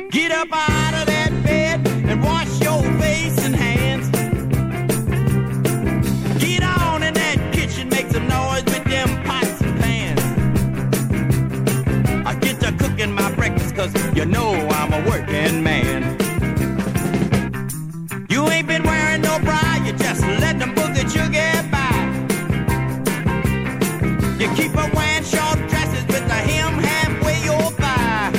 Get up out of that bed and wash your face and hands. Get on in that kitchen, make some noise with them pots and pans. I get to cooking my breakfast, cause you know I'm a working man. You ain't been wearing no bra, you just let them boogie you get by. You keep on wearing short dresses with the hem halfway your thigh.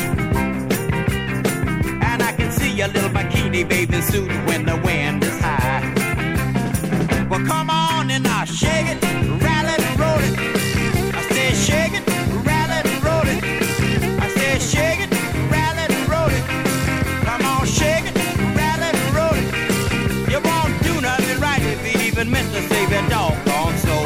And I can see your little bikini bathing suit when the wind is high. Well, come on and now shake it, rattle it and roll it. I said shake it, rattle it and roll it. I said shake it, rattle it and roll it. Come on, shake it, rattle it and roll it. You won't do nothing right if you even meant to save your doggone soul.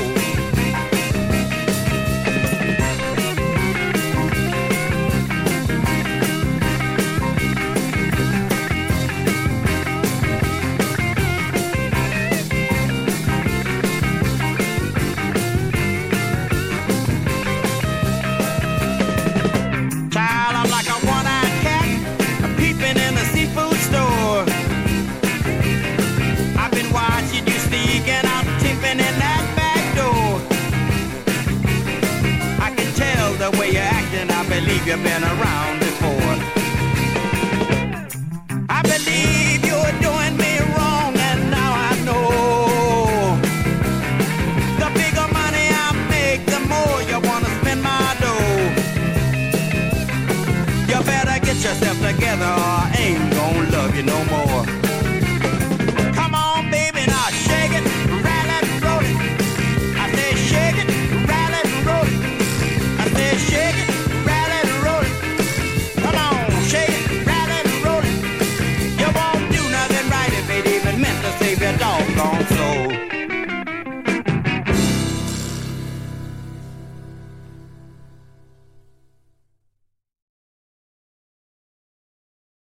You've been around before. I believe you're doing me wrong, and now I know. The bigger money I make, the more you wanna spend my dough. You better get yourself together or I ain't gonna love you no more.